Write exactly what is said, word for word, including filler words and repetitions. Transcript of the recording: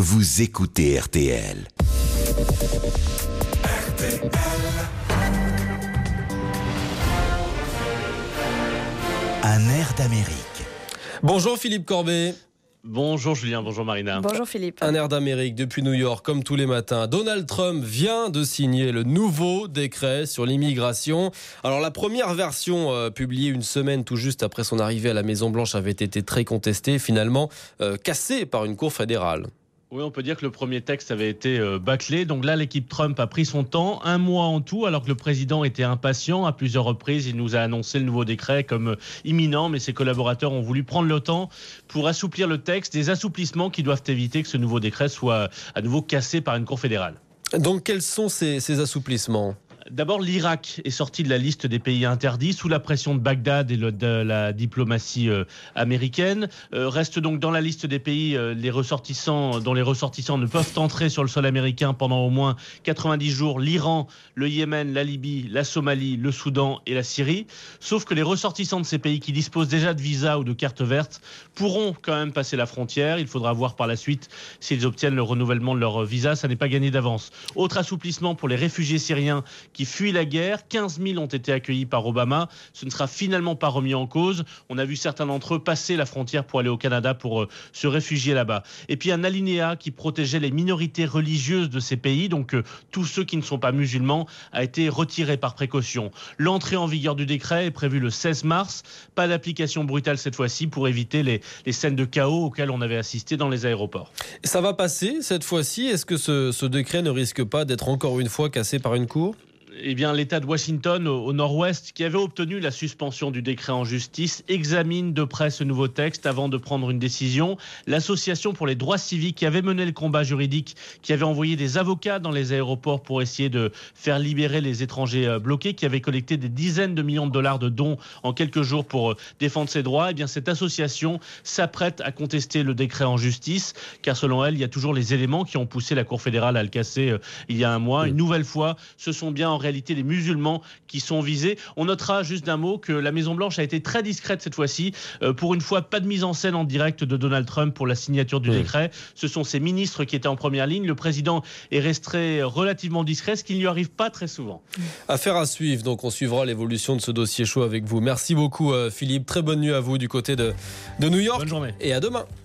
vous écoutez R T L. R T L. Un air d'Amérique. Bonjour Philippe Corbet. Bonjour Julien, bonjour Marina. Bonjour Philippe. Un air d'Amérique depuis New York, comme tous les matins. Donald Trump vient de signer le nouveau décret sur l'immigration. Alors la première version, euh, publiée une semaine tout juste après son arrivée à la Maison-Blanche, avait été très contestée, finalement euh, cassée par une cour fédérale. Oui, on peut dire que le premier texte avait été euh, bâclé. Donc là, l'équipe Trump a pris son temps, un mois en tout, alors que le président était impatient. À plusieurs reprises, il nous a annoncé le nouveau décret comme euh, imminent, mais ses collaborateurs ont voulu prendre le temps pour assouplir le texte, des assouplissements qui doivent éviter que ce nouveau décret soit à nouveau cassé par une cour fédérale. Donc quels sont ces, ces assouplissements ? D'abord, l'Irak est sorti de la liste des pays interdits sous la pression de Bagdad et de la diplomatie euh, américaine. Euh, reste donc dans la liste des pays euh, les ressortissants, dont les ressortissants ne peuvent entrer sur le sol américain pendant au moins quatre-vingt-dix jours. L'Iran, le Yémen, la Libye, la Somalie, le Soudan et la Syrie. Sauf que les ressortissants de ces pays qui disposent déjà de visa ou de carte verte pourront quand même passer la frontière. Il faudra voir par la suite s'ils obtiennent le renouvellement de leur visa. Ça n'est pas gagné d'avance. Autre assouplissement pour les réfugiés syriens qui fuient la guerre. quinze mille ont été accueillis par Obama. Ce ne sera finalement pas remis en cause. On a vu certains d'entre eux passer la frontière pour aller au Canada pour euh, se réfugier là-bas. Et puis un alinéa qui protégeait les minorités religieuses de ces pays, donc euh, tous ceux qui ne sont pas musulmans, a été retiré par précaution. L'entrée en vigueur du décret est prévue le seize mars. Pas d'application brutale cette fois-ci pour éviter les, les scènes de chaos auxquelles on avait assisté dans les aéroports. Ça va passer cette fois-ci. Est-ce que ce, ce décret ne risque pas d'être encore une fois cassé par une cour ? Eh bien, l'État de Washington, au, au nord-ouest, qui avait obtenu la suspension du décret en justice, examine de près ce nouveau texte avant de prendre une décision. L'association pour les droits civiques qui avait mené le combat juridique, qui avait envoyé des avocats dans les aéroports pour essayer de faire libérer les étrangers bloqués, qui avait collecté des dizaines de millions de dollars de dons en quelques jours pour défendre ses droits, eh bien, cette association s'apprête à contester le décret en justice, car selon elle, il y a toujours les éléments qui ont poussé la Cour fédérale à le casser euh, il y a un mois. Une nouvelle fois, ce sont bien en réalité les musulmans qui sont visés. On notera juste d'un mot que la Maison-Blanche a été très discrète cette fois-ci. Euh, pour une fois, pas de mise en scène en direct de Donald Trump pour la signature du mmh. décret. Ce sont ses ministres qui étaient en première ligne. Le président est resté relativement discret, ce qui ne lui arrive pas très souvent. Affaire à suivre, donc on suivra l'évolution de ce dossier chaud avec vous. Merci beaucoup Philippe, très bonne nuit à vous du côté de, de New York. Bonne journée. Et à demain.